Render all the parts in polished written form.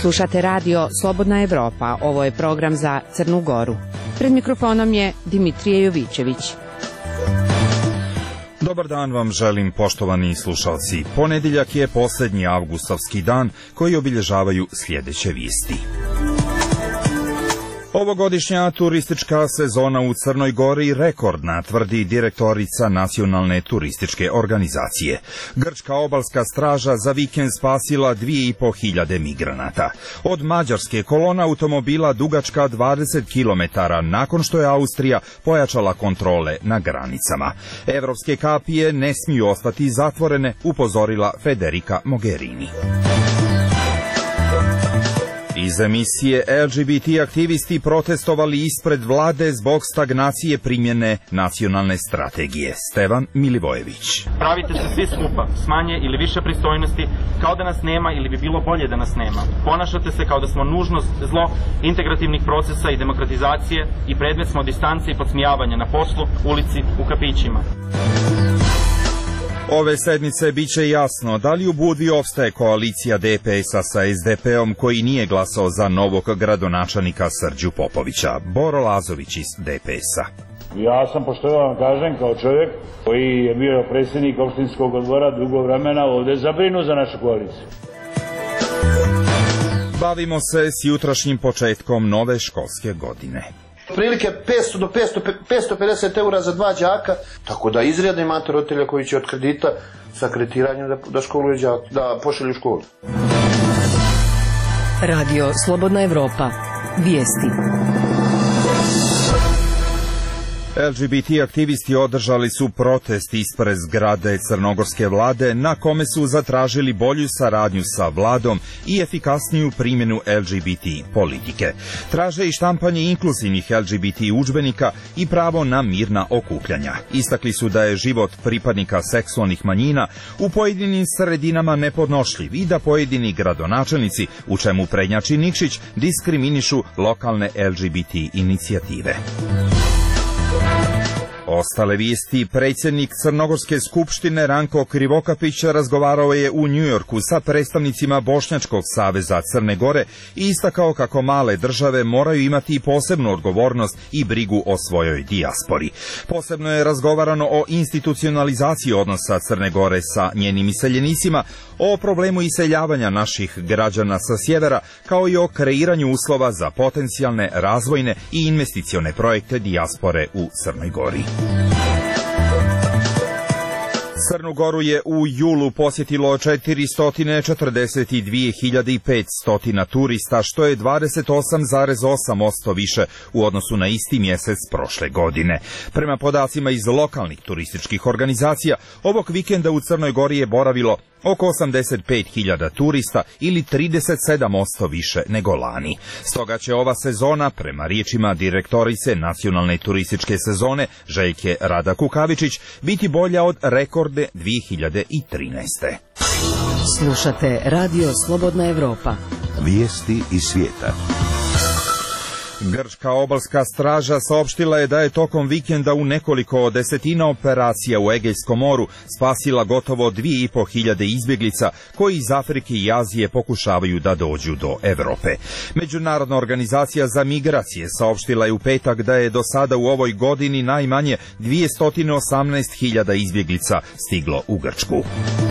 Slušate radio Slobodna Evropa, ovo je program za Crnu Goru. Pred mikrofonom je Dimitrije Jovićević. Dobar dan vam želim, poštovani slušalci. Ponedeljak je posljednji avgustovski dan koji obilježavaju sljedeće vijesti. Ovogodišnja turistička sezona u Crnoj Gori rekordna, tvrdi direktorica Nacionalne turističke organizacije. Grčka obalska straža za vikend spasila 2500 migranata. Od mađarske kolona automobila dugačka 20 km nakon što je Austrija pojačala kontrole na granicama. Evropske kapije ne smiju ostati zatvorene, upozorila Federica Mogherini. Iz emisije LGBT aktivisti protestovali ispred vlade zbog stagnacije primjene nacionalne strategije. Stevan Milivojević. Pravite se svi skupa, s manje ili više pristojnosti, kao da nas nema ili bi bilo bolje da nas nema. Ponašate se kao da smo nužnost, zlo integrativnih procesa i demokratizacije i predmet smo distance i podsmijavanja na poslu, ulici, u kafićima. Ove sedmice bit će jasno da li u Budvi opstaje koalicija DPS-a sa SDP-om koji nije glasao za novog gradonačelnika Srđu Popovića. Boro Lazović iz DPS-a. Ja sam, pošto vam kažem, kao čovjek koji je bio predsjednik opštinskog odbora dugo vremena, ovdje zabrinut za našu koaliciju. Bavimo se s jutrašnjim početkom nove školske godine. Prilike 500 do 550 eura za 2 đaka, tako da izreda imate roditelja koji će od kredita sa kreditiranjem da školuju đaka, da pošalju školu. Radio Slobodna Evropa. Vijesti. LGBT aktivisti održali su protest ispred zgrade crnogorske vlade na kome su zatražili bolju saradnju sa vladom i efikasniju primjenu LGBT politike. Traže i štampanje inkluzivnih LGBT udžbenika i pravo na mirna okupljanja. Istakli su da je život pripadnika seksualnih manjina u pojedinim sredinama nepodnošljiv i da pojedini gradonačelnici, u čemu prednjači Nikšić, diskriminišu lokalne LGBT inicijative. Ostale vijesti. Predsjednik Crnogorske skupštine Ranko Krivokapić razgovarao je u Njujorku sa predstavnicima Bošnjačkog saveza Crne Gore i istakao kako male države moraju imati posebnu odgovornost i brigu o svojoj dijaspori. Posebno je razgovarano o institucionalizaciji odnosa Crne Gore sa njenim iseljenicima, o problemu iseljavanja naših građana sa sjevera, kao i o kreiranju uslova za potencijalne razvojne i investicione projekte dijaspore u Crnoj Gori. Crnu Goru je u julu posjetilo 442.500 turista, što je 28,8% više u odnosu na isti mjesec prošle godine. Prema podacima iz lokalnih turističkih organizacija, ovog vikenda u Crnoj Gori je boravilo oko 85.000 turista ili 37% više nego lani. Stoga će ova sezona, prema riječima direktorice Nacionalne turističke sezone Željke Rada Kukavičić, biti bolja od rekorde 2013. Slušate Radio Slobodna Evropa. Vijesti iz svijeta. Grčka obalska straža saopštila je da je tokom vikenda u nekoliko desetina operacija u Egejskom moru spasila gotovo 2500 izbjeglica koji iz Afrike i Azije pokušavaju da dođu do Europe. Međunarodna organizacija za migracije saopštila je u petak da je do sada u ovoj godini najmanje 218.000 izbjeglica stiglo u Grčku.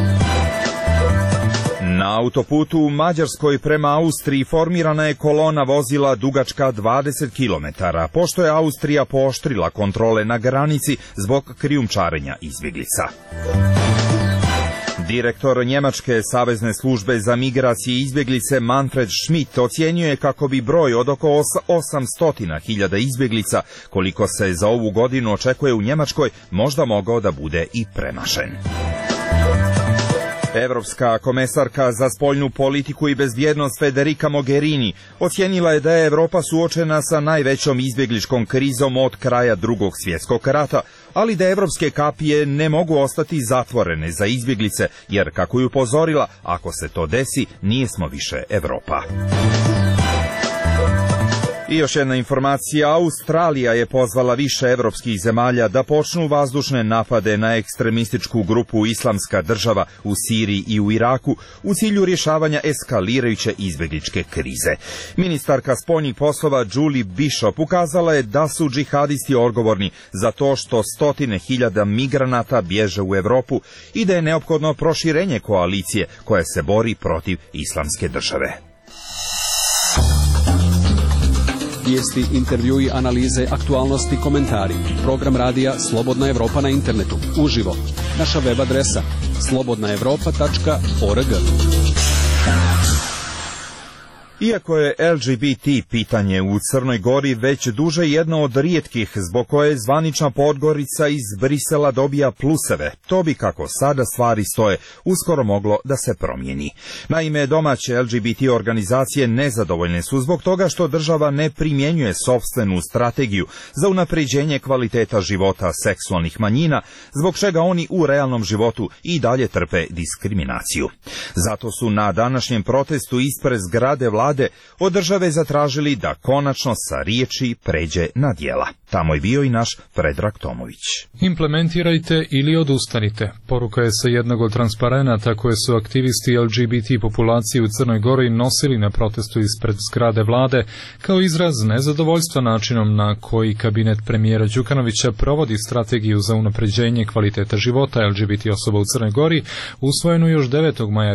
Na autoputu u Mađarskoj prema Austriji formirana je kolona vozila dugačka 20 km, pošto je Austrija pooštrila kontrole na granici zbog krijumčarenja izbjeglica. Direktor Njemačke savezne službe za migracije i izbjeglice Manfred Schmidt ocjenjuje kako bi broj od oko 800.000 izbjeglica, koliko se za ovu godinu očekuje u Njemačkoj, možda mogao da bude i premašen. Evropska komesarka za spoljnu politiku i bezbjednost Federica Mogherini ocjenila je da je Evropa suočena sa najvećom izbjegličkom krizom od kraja Drugog svjetskog rata, ali da evropske kapije ne mogu ostati zatvorene za izbjeglice, jer, kako je upozorila, ako se to desi, nijesmo više Evropa. I još jedna informacija, Australija je pozvala više evropskih zemalja da počnu vazdušne napade na ekstremističku grupu Islamska država u Siriji i u Iraku u cilju rješavanja eskalirajuće izbjegličke krize. Ministarka spoljnih poslova Julie Bishop ukazala je da su džihadisti odgovorni za to što stotine hiljada migranata bježe u Europu i da je neophodno proširenje koalicije koja se bori protiv Islamske države. Vijesti, intervjui, analize, aktualnosti, komentari. Program radija Slobodna Evropa na internetu. Uživo. Naša web adresa slobodnaevropa.org. Iako je LGBT pitanje u Crnoj Gori već duže jedno od rijetkih zbog koje zvanična Podgorica iz Brisela dobija pluseve, to bi, kako sada stvari stoje, uskoro moglo da se promijeni. Naime, domaće LGBT organizacije nezadovoljne su zbog toga što država ne primjenjuje sopstvenu strategiju za unapređenje kvaliteta života seksualnih manjina, zbog čega oni u realnom životu i dalje trpe diskriminaciju. Zato su na današnjem protestu ispred zgrade vlade od države zatražili da konačno sa riječi pređe na djela. Tamo je bio i naš Predrag Tomović. Implementirajte ili odustanite. Poruka je sa jednog od transparenata koje su aktivisti LGBT populacije u Crnoj Gori nosili na protestu ispred zgrade vlade kao izraz nezadovoljstva načinom na koji kabinet premijera Đukanovića provodi strategiju za unapređenje kvaliteta života LGBT osoba u Crnoj Gori, usvojenu još 9. maja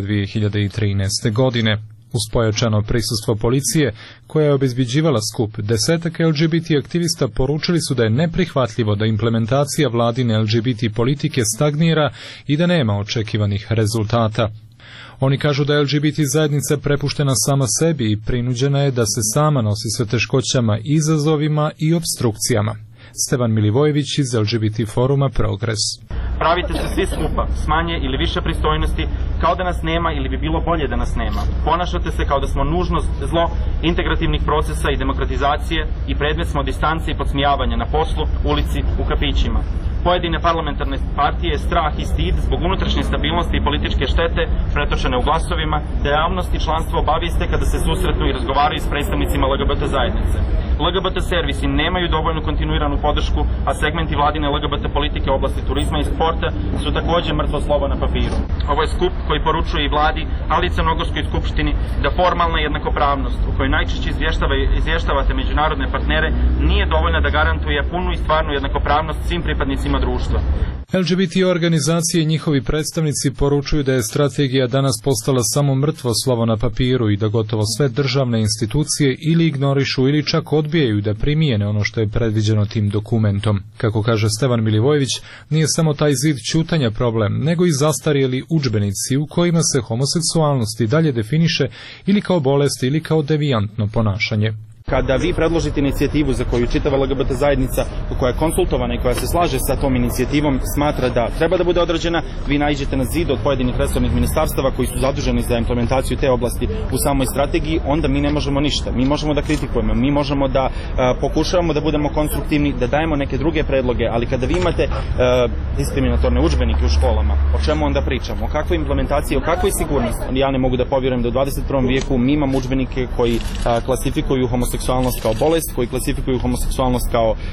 2013. godine. Uz pojačano prisustvo policije, koja je obezbeđivala skup, desetak LGBT aktivista poručili su da je neprihvatljivo da implementacija vladine LGBT politike stagnira i da nema očekivanih rezultata. Oni kažu da je LGBT zajednica prepuštena sama sebi i prinuđena je da se sama nosi sa teškoćama, izazovima i obstrukcijama. Stevan Milivojević iz LGBT foruma Progres. Pravite se svi skupa s manje ili više pristojnosti kao da nas nema ili bi bilo bolje da nas nema. Ponašate se kao da smo nužnost zlo integrativnih procesa i demokratizacije i predmet smo distance i podsmijavanja na poslu, ulici, u kafićima. Pojedine parlamentarne partije strah i stid zbog unutrašnje stabilnosti i političke štete pretočene u glasovima, da javnost i članstvo obavijeste kada se susretnu i razgovaraju s predstavnicima LGBT zajednice. LGBT servisi nemaju dovoljnu kontinuiranu podršku, a segmenti vladine LGBT politike u oblasti turizma i sporta su također mrtvo slovo na papiru. Ovo je skup koji poručuje i vladi, ali i Crnogorskoj skupštini, da formalna jednakopravnost, u kojoj najčešće izvještavate međunarodne partnere, nije dovoljna da garantuje punu i stvarnu jednakopravnost svim pripadnicima društva. LGBT organizacije i njihovi predstavnici poručuju da je strategija danas postala samo mrtvo slovo na papiru i da gotovo sve državne institucije ili ignorišu ili čak odbijaju da primijene ono što je predviđeno tim dokumentom. Kako kaže Stevan Milivojević, nije samo taj zid ćutanja problem, nego i zastarjeli udžbenici u kojima se homoseksualnost i dalje definiše ili kao bolest ili kao devijantno ponašanje. Kada vi predložite inicijativu za koju čitava LGBT zajednica koja je konsultovana i koja se slaže sa tom inicijativom smatra da treba da bude odrađena, vi naiđete na zid od pojedinih resornih ministarstava koji su zaduženi za implementaciju te oblasti u samoj strategiji, onda mi ne možemo ništa. Mi možemo da kritikujemo, mi možemo da pokušavamo da budemo konstruktivni, da dajemo neke druge predloge, ali kada vi imate diskriminatorne udžbenike u školama, o čemu onda pričamo? O kakvoj implementaciji, o kakvoj sigurnosti? Ja ne mogu da povjerujem da u 21. vijeku mi imamo udžbenike koji klasifikuju homoseksualnost kao bolest, koji klasifikuju homoseksualnost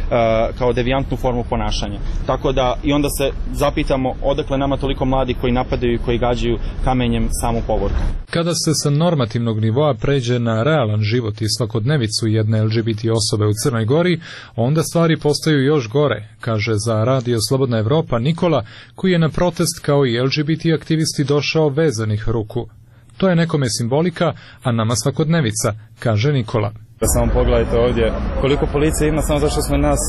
kao devijantnu formu ponašanja. Tako da i onda se zapitamo odakle nama toliko mladi koji napadaju i koji gađaju kamenjem samu povorku. Kada se sa normativnog nivoa pređe na realan život i svakodnevicu jedne LGBT osobe u Crnoj Gori, onda stvari postaju još gore, kaže za Radio Slobodna Evropa Nikola, koji je na protest kao i LGBT aktivisti došao vezanih ruku. To je nekome simbolika, a nama svakodnevica, kaže Nikola. Samo pogledajte ovdje koliko policije ima samo zašto smo nas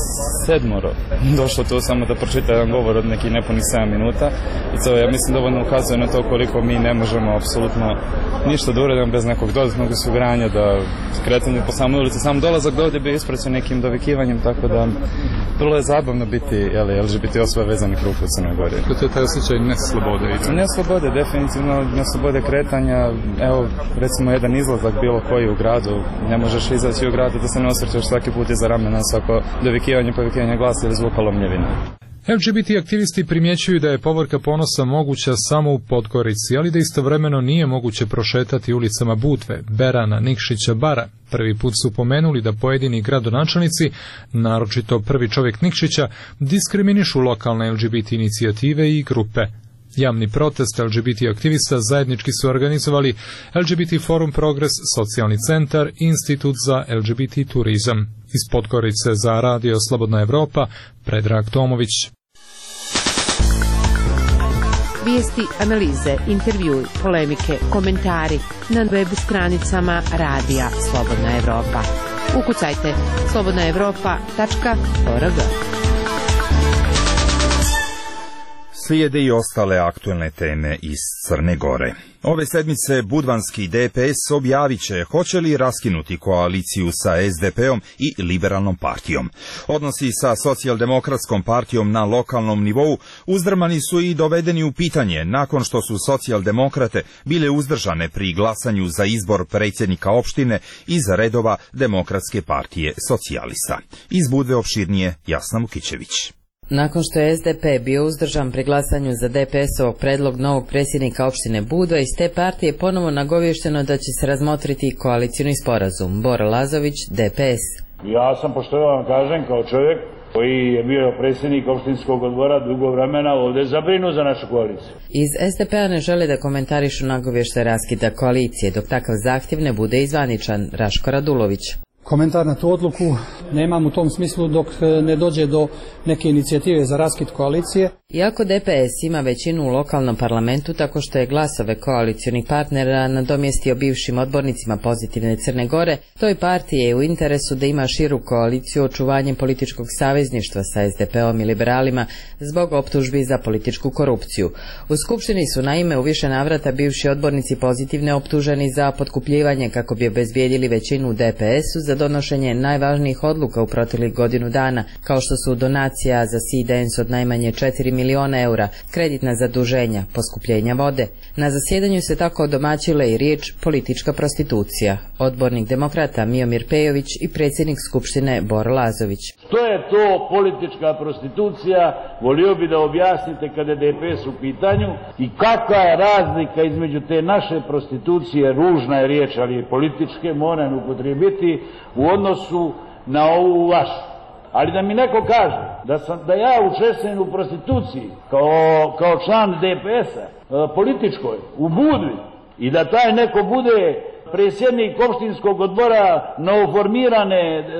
7 došlo tu samo da pročita jedan govor od nekih nepunih 7 minuta i to ja mislim dovoljno ukazuje na to koliko mi ne možemo apsolutno ništa da uradimo bez nekog dodatnog osiguranja, da kretanje po samoj ulici, sam dolazak do ovdje bi ispraćen nekim dovikivanjem, tako da vrlo je zabavno biti LGBT osoba vezanih ruku u Crnoj Gori. To je taj osjećaj neslobode? Neslobode, definitivno neslobode kretanja. Evo recimo jedan izlazak bilo koji u gradu, ne možeš izaći u gradu da se ne osvrćeš svaki put iza ramena svako dovikivanje, povikivanje glasa ili zvuka lomljevina. LGBT aktivisti primjećuju da je povorka ponosa moguća samo u Podgorici, ali da istovremeno nije moguće prošetati ulicama Budve, Berana, Nikšića, Bara. Prvi put su pomenuli da pojedini gradonačelnici, naročito prvi čovjek Nikšića, diskriminišu lokalne LGBT inicijative i grupe. Javni protest LGBT aktivista zajednički su organizovali LGBT Forum Progres, Socijalni centar i Institut za LGBT turizam. Iz Podgorice za Radio Slobodna Evropa, Predrag Tomović. Vijesti, analize, intervjui, polemike, komentari na web stranicama Radija Slobodna Evropa. Ukucajte slobodnaevropa.org. Slijede i ostale aktuelne teme iz Crne Gore. Ove sedmice budvanski DPS objavit će hoće li raskinuti koaliciju sa SDP-om i Liberalnom partijom. Odnosi sa Socijaldemokratskom partijom na lokalnom nivou uzdrmani su i dovedeni u pitanje nakon što su socijaldemokrate bile uzdržane pri glasanju za izbor predsjednika opštine iz redova Demokratske partije socijalista. Iz Budve opširnije Jasna Mukićević. Nakon što je SDP bio uzdržan pri glasanju za DPS-ov predlog novog predsjednika opštine Budva, iz te partije ponovo nagovješteno da će se razmotriti koalicijni sporazum. Bora Lazović, DPS. Ja sam, pošto vam kažem, kao čovjek koji je bio predsjednik opštinskog odbora dugo vremena, ovdje zabrinu za našu koaliciju. Iz SDP-a ne žele da komentarišu nagovještaj raskida koalicije, dok takav zahtjev ne bude izvaničan. Raško Radulović. Komentar na tu odluku nemam u tom smislu dok ne dođe do neke inicijative za raskid koalicije. Iako DPS ima većinu u lokalnom parlamentu tako što je glasove koalicionih partnera nadomjestio bivšim odbornicima Pozitivne Crne Gore, toj partiji je u interesu da ima širu koaliciju očuvanjem političkog savezništva sa SDP-om i liberalima zbog optužbi za političku korupciju. U Skupštini su naime u više navrata bivši odbornici Pozitivne optuženi za potkupljivanje kako bi obezbijedili većinu u DPS-u za donošenje najvažnijih odluka u proteklih godinu dana, kao što su donacija za Sea-Dance od najmanje 4 miliona eura, kreditna zaduženja, poskupljenja vode. Na zasjedanju se tako odomaćile i riječ politička prostitucija. Odbornik demokrata Miomir Pejović i predsjednik Skupštine Bora Lazović. Što je to politička prostitucija? Volio bi da objasnite kada je DPS u pitanju i kakva je razlika između te naše prostitucije, ružna je riječ, ali je političke, moram upotrijebiti, u odnosu na ovu vašu. Ali da mi neko kaže da ja učestvujem u prostituciji kao član DPS-a, političkoj, u Budvi, i da taj neko bude predsjednik opštinskog odbora novoformirane,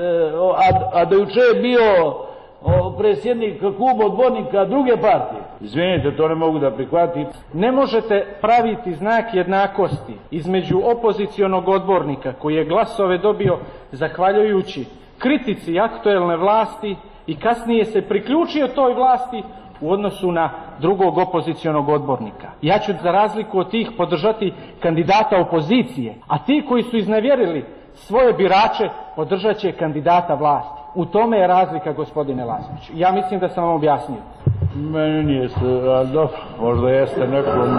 a da juče je bio predsjednik kluba odbornika druge partije. Izvinite, to ne mogu da prihvatim. Ne možete praviti znak jednakosti između opozicionog odbornika koji je glasove dobio zahvaljujući kritici aktuelne vlasti i kasnije se priključio toj vlasti u odnosu na drugog opozicionog odbornika. Ja ću za razliku od tih podržati kandidata opozicije, a ti koji su iznevjerili svoje birače podržat će kandidata vlasti. U tome je razlika, gospodine Lazoviću. Ja mislim da sam vam objasnio. Meni nije se, ali dobro, možda jeste nekome.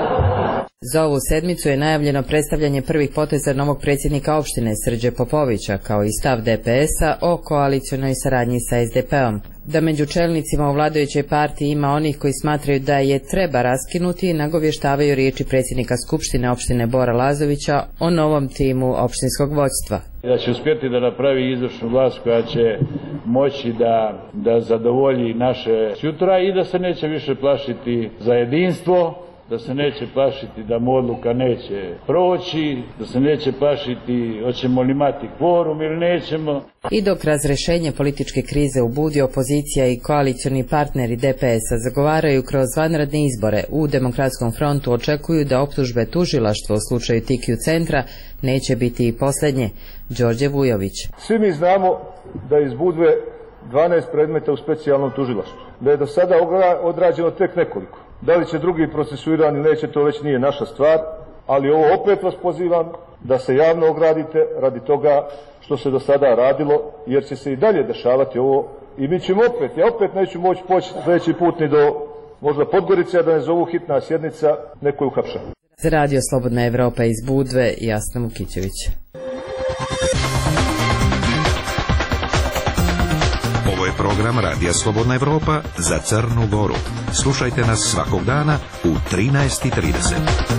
Za ovu sedmicu je najavljeno predstavljanje prvih poteza novog predsjednika opštine Srđe Popovića, kao i stav DPS-a o koalicionoj saradnji sa SDP-om. Da među čelnicima u vladajućoj partiji ima onih koji smatraju da je treba raskinuti, nagovještavaju riječi predsjednika Skupštine opštine Bora Lazovića o novom timu opštinskog vođstva. Da će uspjeti da napravi izvršnu vlast koja će moći da zadovolji naše sutra i da se neće više plašiti za jedinstvo, da se neće plašiti da mu odluka neće proći, da se neće plašiti hoćemo li imati kvorum ili nećemo. I dok razrešenje političke krize u Budvi opozicija i koalicioni partneri DPS-a zagovaraju kroz vanredne izbore, u Demokratskom frontu očekuju da optužbe tužilaštva u slučaju Tikiju centra neće biti i posljednje. Đorđe Vujović. Svi mi znamo da iz Budve 12 predmeta u specijalnom tužilaštvu, da je do sada odrađeno tek nekoliko. Da li će drugi procesuirani neće, to već nije naša stvar, ali ovo opet vas pozivam da se javno ogradite radi toga što se do sada radilo, jer će se i dalje dešavati ovo i mi ćemo ja opet neću moći poći sljedeći put ni do možda Podgorice, da ne zovu hitna sjednica, neko je uhapšen. Za Radio Slobodna Evropa iz Budve, Jasna Mukićević. Ovo je program program Radija Slobodna Evropa za Crnu Goru. Slušajte nas svakog dana u 13:30.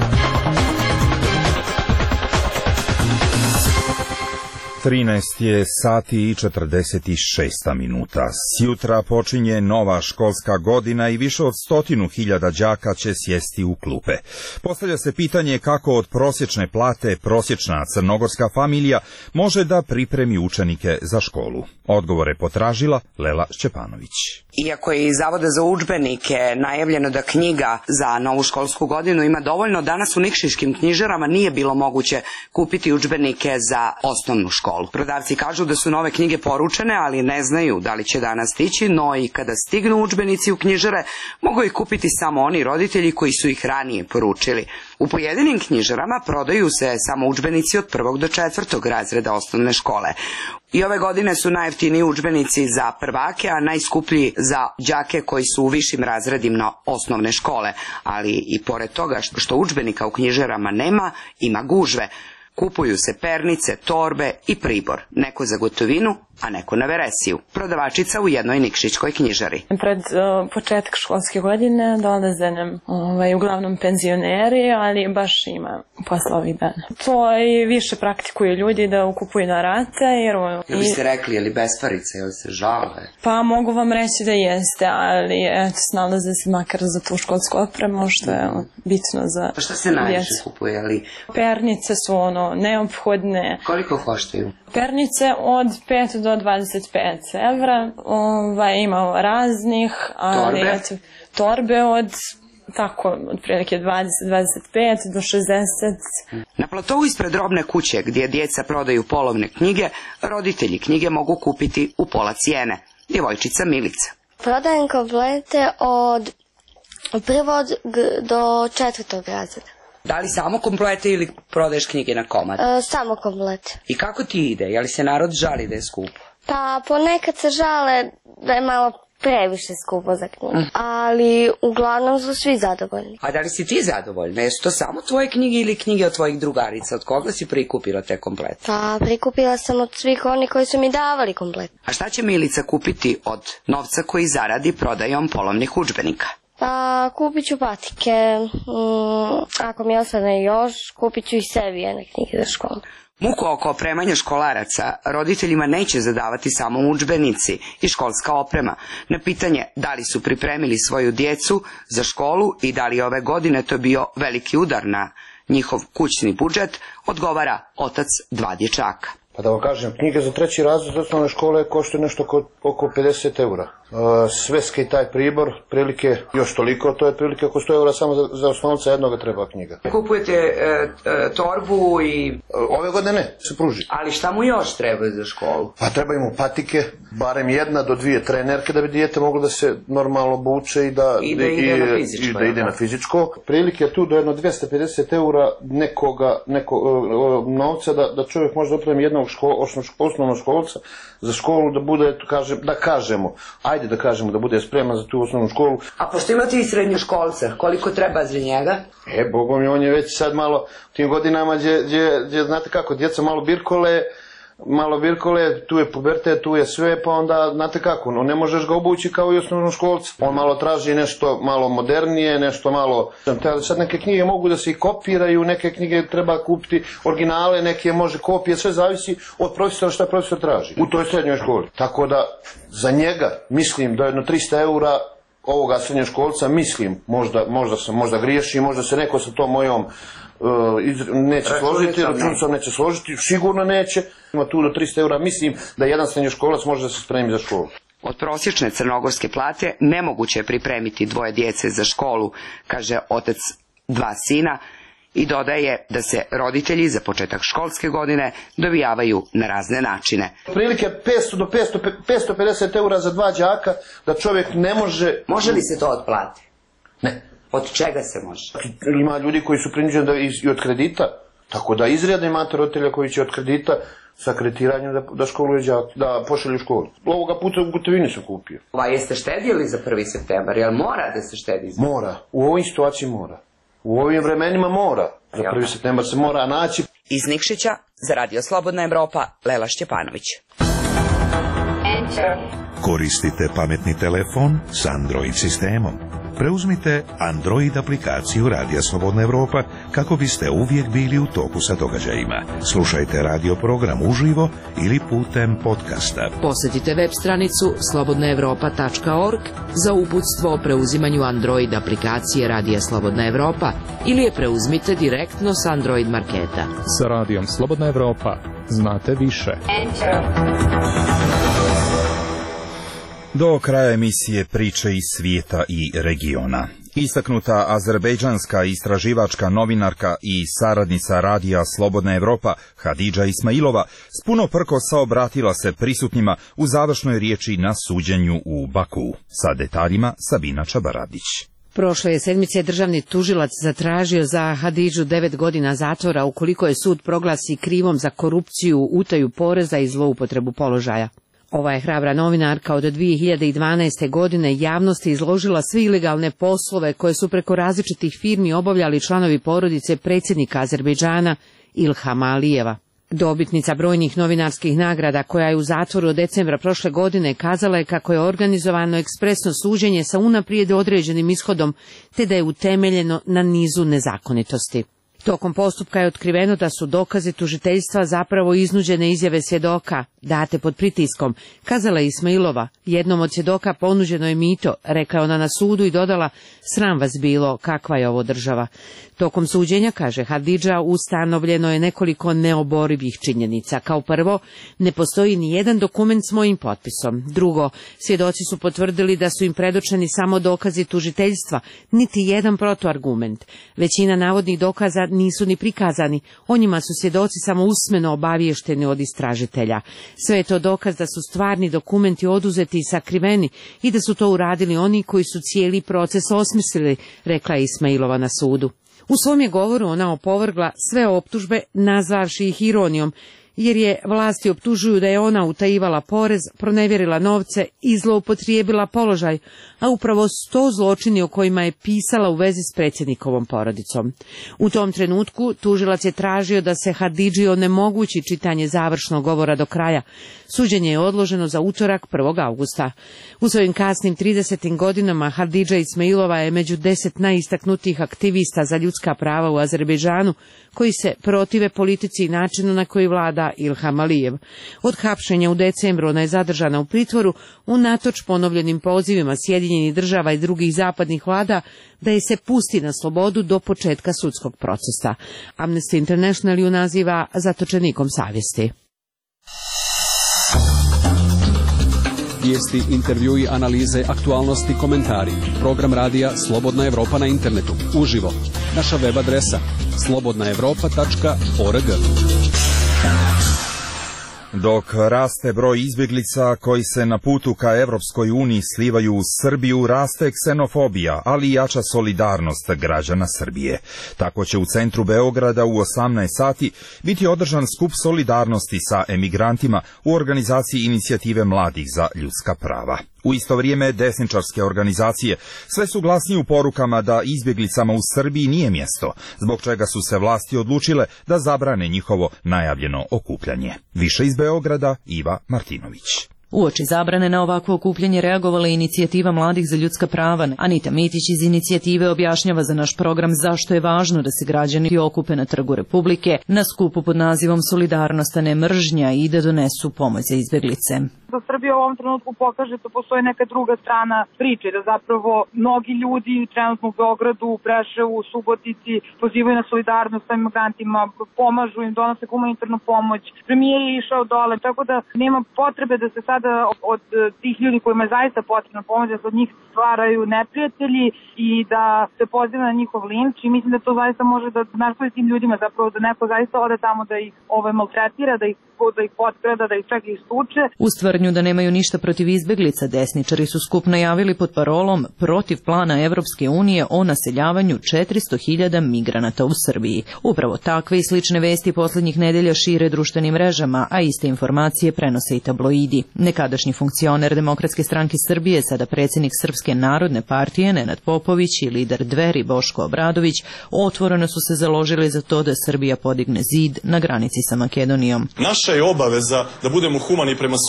13 je sati i 46 minuta. Sjutra počinje nova školska godina i više od 100.000 đaka će sjesti u klupe. Postavlja se pitanje kako od prosječne plate prosječna crnogorska familija može da pripremi učenike za školu. Odgovore potražila Lela Šćepanović. Iako je iz Zavoda za udžbenike najavljeno da knjiga za novu školsku godinu ima dovoljno, danas u nikšićkim knjižarama nije bilo moguće kupiti udžbenike za osnovnu školu. Prodavci kažu da su nove knjige poručene, ali ne znaju da li će danas stići, no i kada stignu udžbenici u knjižare, mogu ih kupiti samo oni roditelji koji su ih ranije poručili. U pojedinim knjižarama prodaju se samo udžbenici od 1. do 4. razreda osnovne škole. I ove godine su najjeftiniji udžbenici za prvake, a najskuplji za đake koji su u višim razredima osnovne škole. Ali i pored toga što udžbenika u knjižarama nema, ima gužve. Kupuju se pernice, torbe i pribor, neko za gotovinu, a neko na veresiju. Prodavačica u jednoj nikšićkoj knjižari. Pred početak školske godine dolaze nam uglavnom penzioneri, ali baš ima posla ovih dana. To i više praktikuju ljudi da kupuju na rate. Jel biste rekli, je li besparica, je li se žale? Pa mogu vam reći da jeste, ali eto, snalaze se makar za tu školsku opremu, što je bitno za djecu. Šta se najviše kupuje, ali? Pernice su neophodne. Koliko koštaju? Pernice od 5 do 25 evra, ima raznih, ali eto, torbe od tako, otprilike 20-25 do 60. Na platovu ispred robne kuće, gdje djeca prodaju polovne knjige, roditelji knjige mogu kupiti u pola cijene. Djevojčica Milica. Prodajem komplete od 1. do 4. razreda. Da li samo komplete ili prodaješ knjige na komad? Samo komplete. I kako ti ide? Je li se narod žali da je skupo? Pa ponekad se žale da je malo previše skupo za knjige, ali uglavnom su svi zadovoljni. A da li si ti zadovoljna? Jesu to samo tvoje knjige ili knjige od tvojih drugarica? Od koga si prikupila te komplete? Pa prikupila sam od svih oni koji su mi davali komplete. A šta će Milica kupiti od novca koji zaradi prodajom polovnih udžbenika? Pa kupit ću patike, ako mi ostane još, kupit ću i sebi jedne knjige za školu. Muku oko opremanja školaraca roditeljima neće zadavati samo udžbenici i školska oprema. Na pitanje da li su pripremili svoju djecu za školu i da li ove godine to bio veliki udar na njihov kućni budžet, odgovara otac 2 dječaka. Pa da vam kažem, knjige za 3. razred osnovne škole koštaju nešto oko 50 eura. Sveske i taj pribor, prilike još toliko, to je prilike oko 100 eura samo za osnovca jednoga treba knjiga. Kupujete torbu i... Ove godine ne, se pruži. Ali šta mu još treba za školu? Pa treba mu patike, barem 1 do 2 trenerke da bi dijete moglo da se normalno buče i da ide na fizičko. Prilike tu do jedno 250 eura nekog novca da čovjek može da opremi jednog osnovnog školca za školu da bude, da kažemo da bude spreman za tu osnovnu školu. A pošto imate i srednjoškolca, koliko treba za njega? Bogom mi, on je već sad malo u tim godinama gdje znate kako, djeca malo birkole, tu je pubertet, tu je sve, pa onda, znate kako, ne možeš ga obući kao i osnovno školca. On malo traži nešto malo modernije, nešto malo... Sad neke knjige mogu da se i kopiraju, neke knjige treba kupiti originale, neke može kopije, sve zavisi od profesora šta profesor traži u toj srednjoj školi. Tako da, za njega, mislim da jedno 300 eura ovoga srednjoškolca, mislim, možda griješim, možda se neko sa tom mojom neće složiti, računicom neće složiti, sigurno neće. Ima tu do 300 eura, mislim da jedan srednjoškolac može da se spremi za školu. Od prosječne crnogorske plate nemoguće je pripremiti 2 djece za školu, kaže otac 2 sina, i dodaje da se roditelji za početak školske godine dovijavaju na razne načine. Prilike 500 do 550 eura za 2 đaka, da čovjek ne može... Može li se to otplati? Ne. Od čega se može? Ima ljudi koji su prinuđeni i od kredita, tako da izreda imate roditelja koji će od kredita sa kreditiranjem da školuju đake, da pošalju školu. Ovoga puta u gotovini sam kupio. Jeste štedili za 1. septembar? Jel mora da se štedi? Mora. U ovoj situaciji mora. U ovim vremenima mora. Za 1. septembar se mora naći. Iz Nikšića za Radio Slobodna Evropa, Lela Šćepanović. Koristite pametni telefon s Android sistemom. Preuzmite Android aplikaciju Radija Slobodna Evropa kako biste uvijek bili u toku sa događajima. Slušajte radio program uživo ili putem podcasta. Posjetite web stranicu slobodnaevropa.org za uputstvo o preuzimanju Android aplikacije Radija Slobodna Evropa ili je preuzmite direktno s Android marketa. Sa Radijom Slobodna Evropa znate više. Do kraja emisije priče iz svijeta i regiona. Istaknuta azerbejdžanska istraživačka novinarka i saradnica Radija Slobodna Evropa Hadidža Ismailova s puno prkosa obratila se prisutnima u završnoj riječi na suđenju u Bakuu. Sa detaljima Sabina Čabaradić. Prošle je sedmice državni tužilac zatražio za Hadidžu 9 godina zatvora ukoliko je sud proglasi krivom za korupciju, utaju poreza i zloupotrebu položaja. Ova je hrabra novinarka od 2012. godine javnosti izložila sve ilegalne poslove koje su preko različitih firmi obavljali članovi porodice predsjednika Azerbejdžana Ilhama Alijeva. Dobitnica brojnih novinarskih nagrada koja je u zatvoru od decembra prošle godine kazala je kako je organizovano ekspresno suđenje sa unaprijed određenim ishodom te da je utemeljeno na nizu nezakonitosti. Tokom postupka je otkriveno da su dokazi tužiteljstva zapravo iznuđene izjave svjedoka, date pod pritiskom, kazala je Ismailova. Jednom od svjedoka ponuđeno je mito, rekla ona na sudu i dodala, sram vas bilo, kakva je ovo država. Tokom suđenja, kaže Hadidža, ustanovljeno je nekoliko neoborivih činjenica. Kao prvo, ne postoji ni jedan dokument s mojim potpisom. Drugo, svjedoci su potvrdili da su im predočeni samo dokazi tužiteljstva, niti jedan protuargument. Većina navodnih dokaza nisu ni prikazani, o njima su svjedoci samo usmeno obaviješteni od istražitelja. Sve je to dokaz da su stvarni dokumenti oduzeti i sakriveni i da su to uradili oni koji su cijeli proces osmislili, rekla je Ismailova na sudu. U svom je govoru ona opovrgla sve optužbe, nazvavši ih ironijom, jer je vlasti optužuju da je ona utajivala porez, pronevjerila novce i zloupotrijebila položaj, a upravo 100 zločini o kojima je pisala u vezi s predsjednikovom porodicom. U tom trenutku tužilac je tražio da se Hadidži onemogući čitanje završnog govora do kraja. Suđenje je odloženo za utorak 1. augusta. U svojim kasnim 30. godinama Hadidža Ismailova je među 10 najistaknutijih aktivista za ljudska prava u Azerbejdžanu, koji se protive politici i načinu na koji vlada Ilham Alijev. Od hapšenja u decembru ona je zadržana u pritvoru unatoč ponovljenim pozivima Sjedinjenih država i drugih zapadnih vlada da je se pusti na slobodu do početka sudskog procesa. Amnesty International ju naziva zatočenikom savjesti. Vijesti, intervjui, analize, aktualnosti, komentari. Program radija Slobodna Evropa na internetu. Uživo. Naša web adresa slobodnaevropa.org. Dok raste broj izbjeglica koji se na putu ka Evropskoj uniji slivaju u Srbiju, raste ksenofobija, ali i jača solidarnost građana Srbije. Tako će u centru Beograda u 18 sati biti održan skup solidarnosti sa emigrantima u organizaciji Inicijative mladih za ljudska prava. U isto vrijeme desničarske organizacije sve su glasnije u porukama da izbjeglicama u Srbiji nije mjesto, zbog čega su se vlasti odlučile da zabrane njihovo najavljeno okupljanje. Više iz Beograda, Iva Martinović. Uoči zabrane na ovakvo okupljanje reagovala je Inicijativa mladih za ljudska prava. Anita Mitić iz inicijative objašnjava za naš program zašto je važno da se građani okupe na Trgu Republike na skupu pod nazivom Solidarnost, a ne mržnja i da donesu pomoć za izbjeglice. Da Srbija u ovom trenutku pokaže da postoji neka druga strana priče, da zapravo mnogi ljudi trenutno u Beogradu, u Preševu, u Subotici pozivaju na solidarnost sa imigrantima, pomažu im, donose humanitarnu pomoć. Premijer je išao dole, tako da nema potrebe da se sada od tih ljudi kojima je zaista potrebna pomoć, da se od njih stvaraju neprijatelji i da se poziva na njihov linč i mislim da to zaista može da nastavi tim ljudima, zapravo da neko zaista ode tamo da ih maltretira, da ih potkrada, da ih čak i stuče. Uz tvrdnju da nemaju ništa protiv izbjeglica, desničari su skup najavili pod parolom protiv plana Evropske unije o naseljavanju 400.000 migranata u Srbiji. Upravo takve i slične vesti posljednjih nedelja šire društvenim mrežama, a iste informacije prenose i tabloidi. Nekadašnji funkcioner Demokratske stranke Srbije, sada predsjednik Srpske narodne partije Nenad Popović i lider Dveri Boško Obradović otvoreno su se založili za to da Srbija podigne zid na granici sa Makedonijom. Naša je obaveza da budemo humani prema svome narodu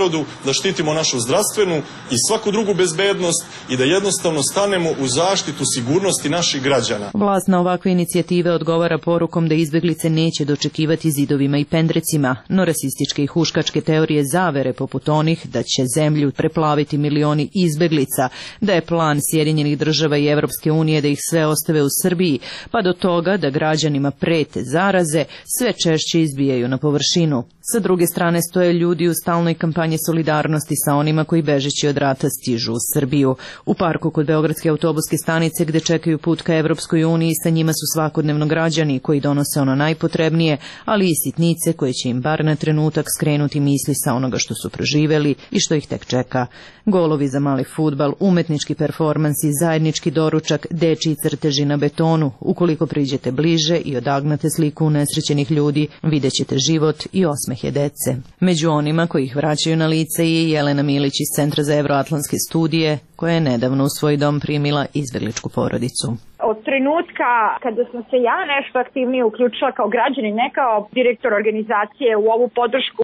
prirodu, da štitimo našu zdravstvenu i svaku drugu bezbednost i da jednostavno stanemo u zaštitu sigurnosti naših građana. Vlast na ovakve inicijative odgovara porukom da izbeglice neće dočekivati zidovima i pendrecima, no rasističke i huškačke teorije zavere poput onih da će zemlju preplaviti milioni izbeglica, da je plan Sjedinjenih država i Evropske unije da ih sve ostave u Srbiji, pa do toga da građanima prete zaraze sve češće izbijaju na površinu. Sa druge strane stoje ljudi u stalnoj kampanji solidarnosti sa onima koji bežeći od rata stižu u Srbiju. U parku kod Beogradske autobuske stanice gde čekaju put ka Evropskoj uniji sa njima su svakodnevno građani koji donose ono najpotrebnije, ali i sitnice koje će im bar na trenutak skrenuti misli sa onoga što su proživeli i što ih tek čeka. Golovi za mali fudbal, umetnički performansi, zajednički doručak, dečiji crteži na betonu. Ukoliko priđete bliže i odagnate sliku unesrećenih ljudi, vidjet ćete život i osmehe dece. Među onima koji ih vraćaju na lice je Jelena Milić iz Centra za evroatlantske studije, koja je nedavno u svoj dom primila izbegličku porodicu. Od trenutka kada sam se ja nešto aktivnije uključila kao građanin, ne kao direktor organizacije u ovu podršku,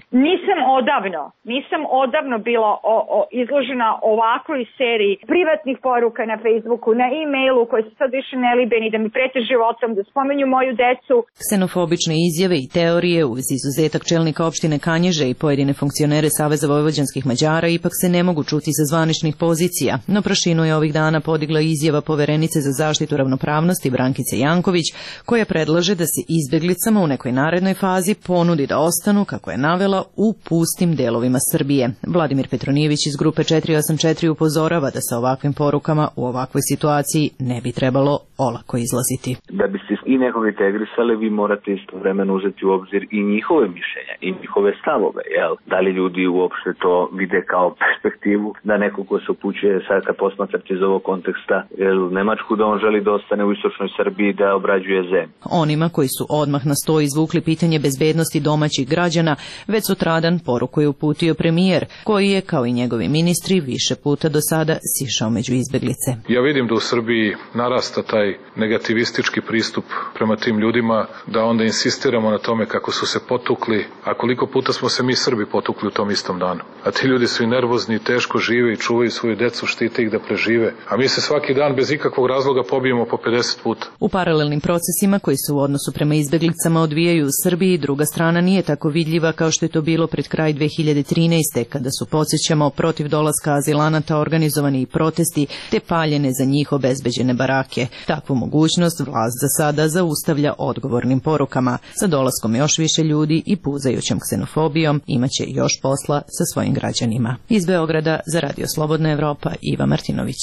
nisam odavno bila izložena ovakvoj seriji privatnih poruka na Facebooku, na e-mailu koje su sad više nelibeni, da mi prete životom, da spomenju moju decu. Ksenofobične izjave i teorije uz izuzetak čelnika opštine Kanjiže i pojedine funkcionere Saveza vojvođanskih Mađara ipak se ne mogu čuti sa zvaničnih pozicija, no prašinu je ovih dana podigla izjava poverenice za zaštitu ravnopravnosti Brankice Janković, koja predlaže da se izbeglicama u nekoj narednoj fazi ponudi da ostanu, kako je navela, u pustim delovima Srbije. Vladimir Petronijević iz grupe 484 upozorava da sa ovakvim porukama u ovakvoj situaciji ne bi trebalo olako izlaziti. Da biste i nekog integrisali, vi morate istovremeno uzeti u obzir i njihove mišljenja i njihove stavove. Da li ljudi uopšte to vide kao perspektivu, da neko ko se upućuje sad kad posmatrate iz ovog konteksta Nemačku, da on želi da ostane u istočnoj Srbiji da obrađuje zemlju. Onima koji su odmah na sto izvukli pitanje bezbednosti domaćih građana, već sutradan poruku je uputio premijer, koji je, kao i njegovi ministri, više puta do sada sišao među izbeglice. Ja vidim da u Srbiji narasta taj negativistički pristup prema tim ljudima, da onda insistiramo na tome kako su se potukli, a koliko puta smo se mi Srbi potukli u tom istom danu. A ti ljudi su i nervozni, teško žive i čuvaju svoju decu, štite ih da prežive. A mi se svaki dan bez ikakvog razloga pobijemo po 50 puta. U paralelnim procesima koji se u odnosu prema izbeglicama odvijaju u Srbiji, druga strana nije tako vidljiva kao što je to bilo pred kraj 2013. kada su, podsjećamo, protiv dolaska azilanata organizovani i protesti te paljene za njih obezbeđene barake. Takvu mogućnost vlast za sada zaustavlja odgovornim porukama. Sa dolaskom još više ljudi i puzajućom ksenofobijom imaće još posla sa svojim građanima. Iz Beograda za Radio Slobodna Evropa, Iva Martinović.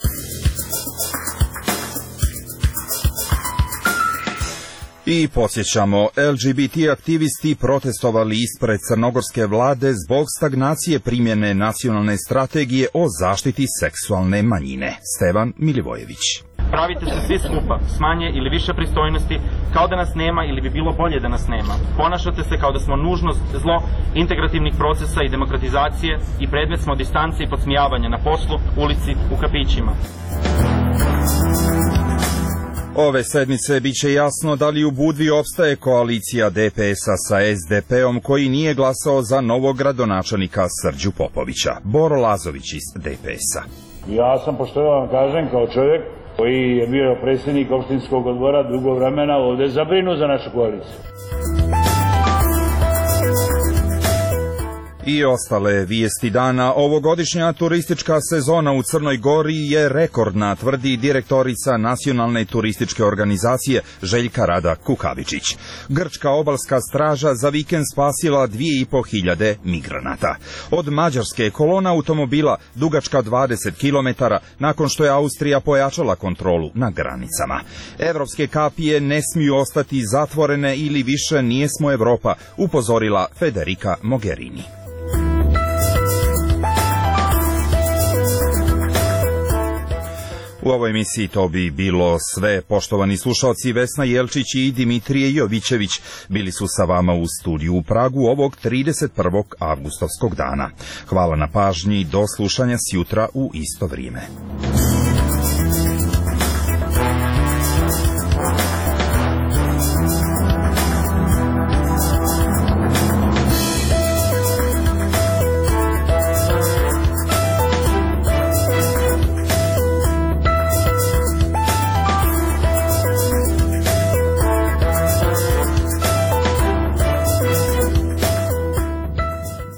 I podsjećamo, LGBT aktivisti protestovali ispred crnogorske vlade zbog stagnacije primjene nacionalne strategije o zaštiti seksualne manjine. Stevan Milivojević. Pravite se svi skupa s manje ili više pristojnosti, kao da nas nema ili bi bilo bolje da nas nema. Ponašate se kao da smo nužnost, zlo integrativnih procesa i demokratizacije i predmet smo distance i podsmijavanja na poslu, ulici, u kafićima. Ove sedmice biće jasno da li u Budvi opstaje koalicija DPS-a sa SDP-om koji nije glasao za novog gradonačelnika Srđu Popovića. Boro Lazović iz DPS-a. Ja sam, pošto vam kažem, kao čovjek koji je bio predsjednik opštinskog odbora dugo vremena, ovdje zabrinu za našu koaliciju. I ostale vijesti dana. Ovogodišnja turistička sezona u Crnoj Gori je rekordna, tvrdi direktorica Nacionalne turističke organizacije Željka Rada Kukavičić. Grčka obalska straža za vikend spasila 2500 migranata. Od Mađarske kolona automobila dugačka 20 km nakon što je Austrija pojačala kontrolu na granicama. Evropske kapije ne smiju ostati zatvorene ili više nijesmo Evropa, upozorila Federica Mogherini. U ovoj emisiji to bi bilo sve. Poštovani slušalci, Vesna Jelčić i Dimitrije Jovićević bili su sa vama u studiju u Pragu ovog 31. avgustovskog dana. Hvala na pažnji, do slušanja sjutra u isto vrijeme.